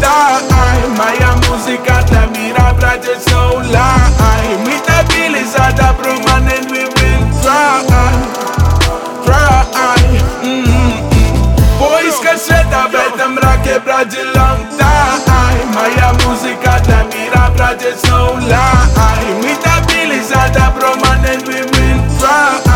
dai. Moja muzyka dla mira, bracie, so lie. My stabilizada, proman, and we will try. Poiska świata w этом mrakie, bracie, long time. Moja muzyka dla mira, bracie, so lie. My stabilizada, proman, and we will try.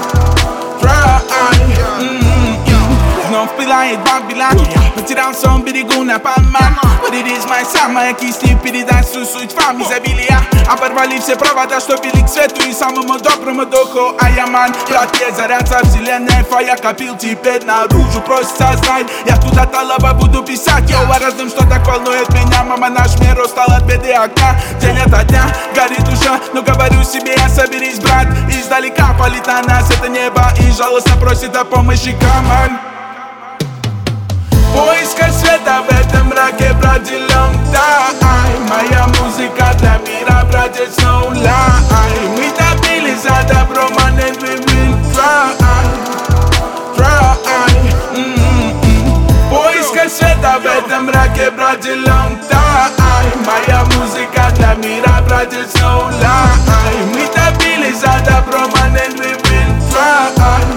Znów pila i dwa bilaki, poтерял сон берегу на память. What it is, my самая кисти, передай всю суть вам, забили я. Оборвали все провода, что вели к свету и самому доброму духу. А я ман, братья, зарядца вселенная, я копил, теперь наружу просится знать. Я туда талаба буду писать, я о разном, что так волнует меня. Мама, наш мир устал от беды огня. День ото дня горит душа, но говорю себе, я соберись, брат. Издалека палит на нас это небо и жалостно просит о помощи, камон. Поиска света в этом мраке, братья, long time. Моя музыка для мира, братья, so lie. Мы добились за добро, man, and we will try. Поиска света в этом мраке, братья, long time. Моя музыка для мира, братья, so lie. Мы добились за добро, man, and we will try.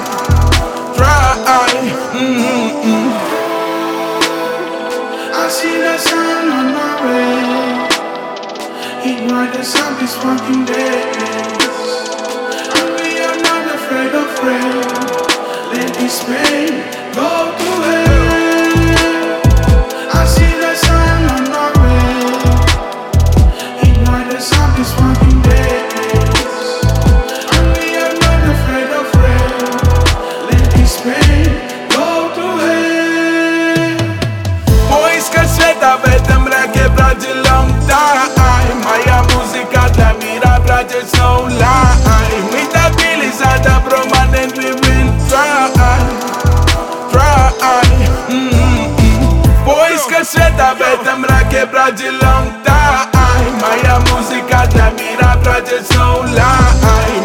I see the sun on my way. Ignore the zombies walking days. And we are not afraid of rain. Let this pain go to hell. I see the sun on my way. Ignore the zombies walking days. And we are not afraid of rain. Let this pain go to hell. Поиска света в этом мраке, братья, long time. Моя музыка для мира, братья, so lie. Мы добились за добро, man, and we will try. Поиска света в этом мраке, братья, long time. Моя музыка для мира, братья, so lie.